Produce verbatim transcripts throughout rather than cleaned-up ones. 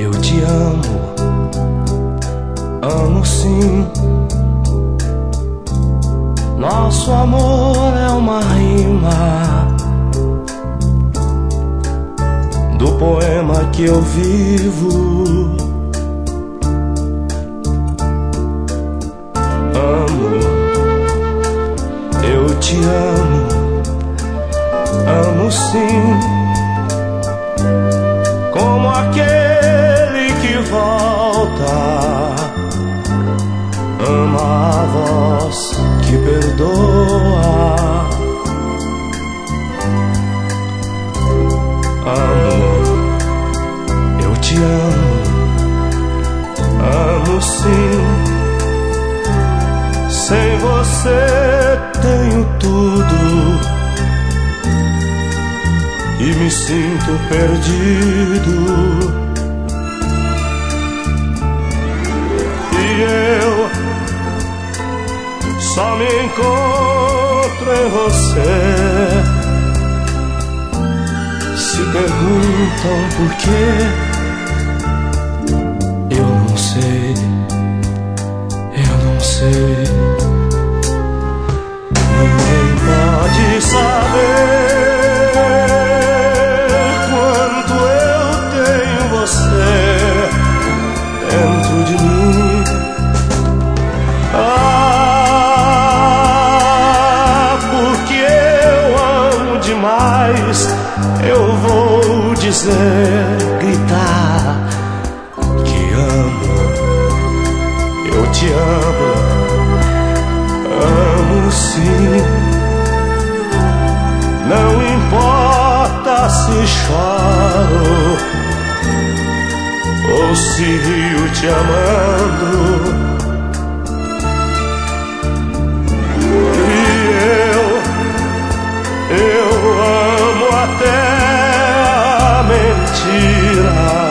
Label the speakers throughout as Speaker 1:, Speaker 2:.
Speaker 1: Eu te amo, amo sim. Nosso amor é uma rima do poema que eu vivo. Amo, eu te amo, amo sim. Como aquele que volta, ama a voz que perdoa. Amo, eu te amo, amo sim. Sem você tenho tudo e me sinto perdido. E eu só me encontro em você. Se perguntam por quê, eu não sei, eu não sei. Ninguém pode saber quanto eu tenho você dentro de mim. Ah, porque eu amo demais. Eu vou dizer, gritar que amo. Eu te amo, amo sim. Não importa se choro ou se rio te amando. E eu, eu amo até a mentira.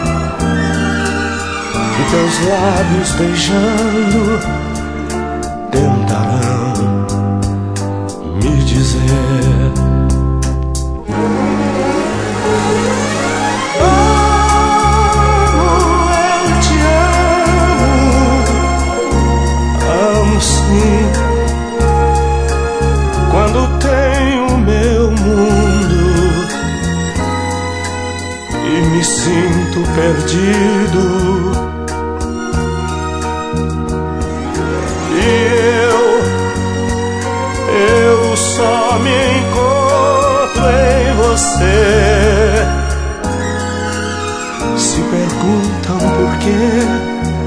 Speaker 1: E teus lábios beijando tentarão me dizer. Quando tenho meu mundo e me sinto perdido, e eu, eu só me encontro em você. Se perguntam por quê,